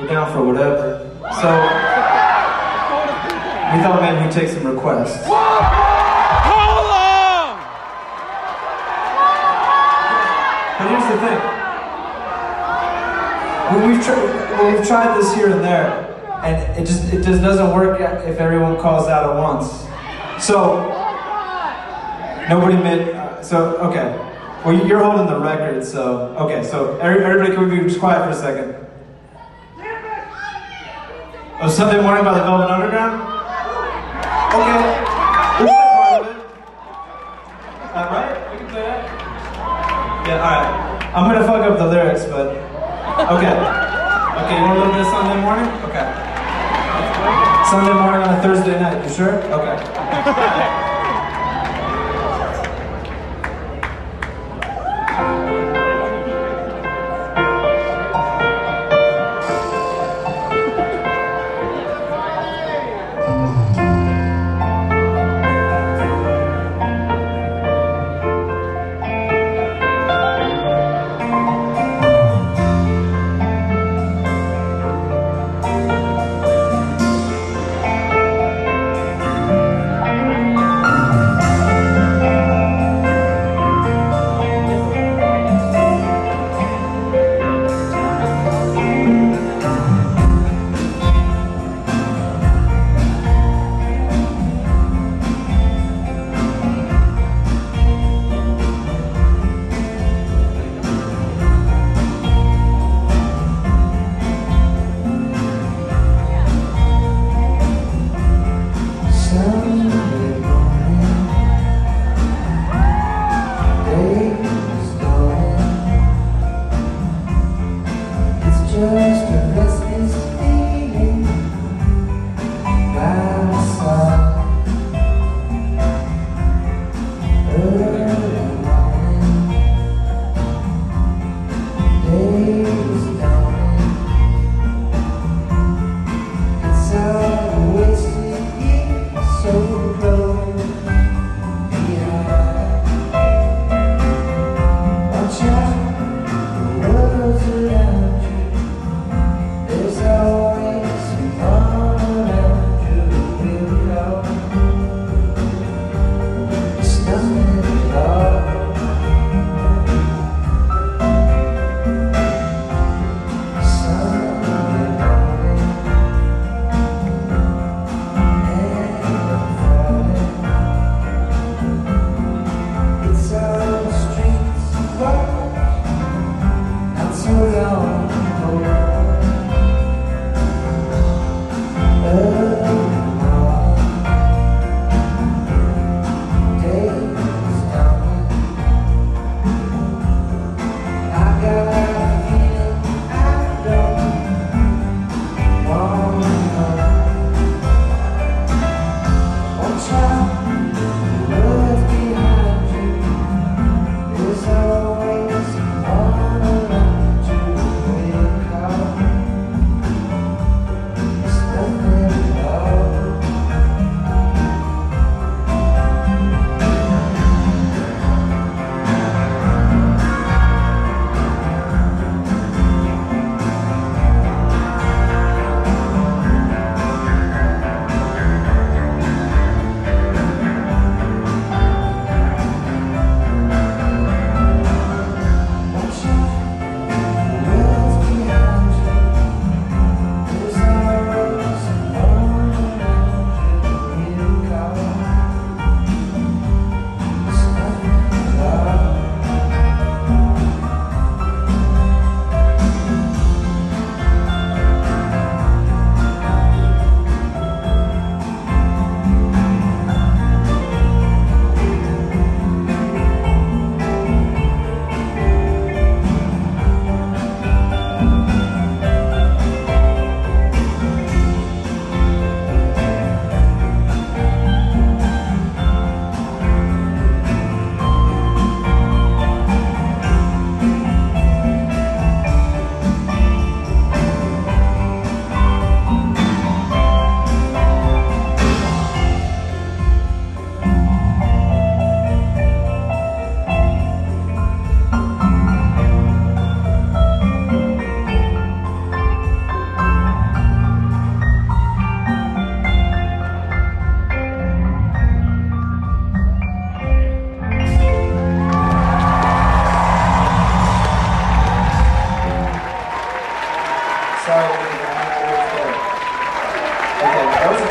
We're down for whatever. So, we thought maybe we'd take some requests. Hold on! But here's the thing. We've tried this here and there, and it just doesn't work if everyone calls out at once. So, nobody made, okay. Well, you're holding the record, so, okay, so everybody can we be just quiet for a second? Oh, Sunday Morning by the Velvet Underground? Okay. We'll play part of it. Right? We can play that? Yeah, alright. I'm gonna fuck up the lyrics, but, okay. Okay, you want a little bit of Sunday Morning? Okay. Sunday morning on a Thursday night, you sure? Okay.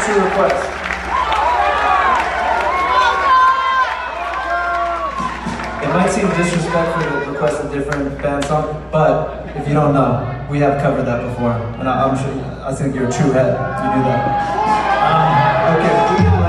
What's your request? It might seem disrespectful to request a different band song, but if you don't know, we have covered that before, and I'm sure. I think you're a true head. You knew that. Okay.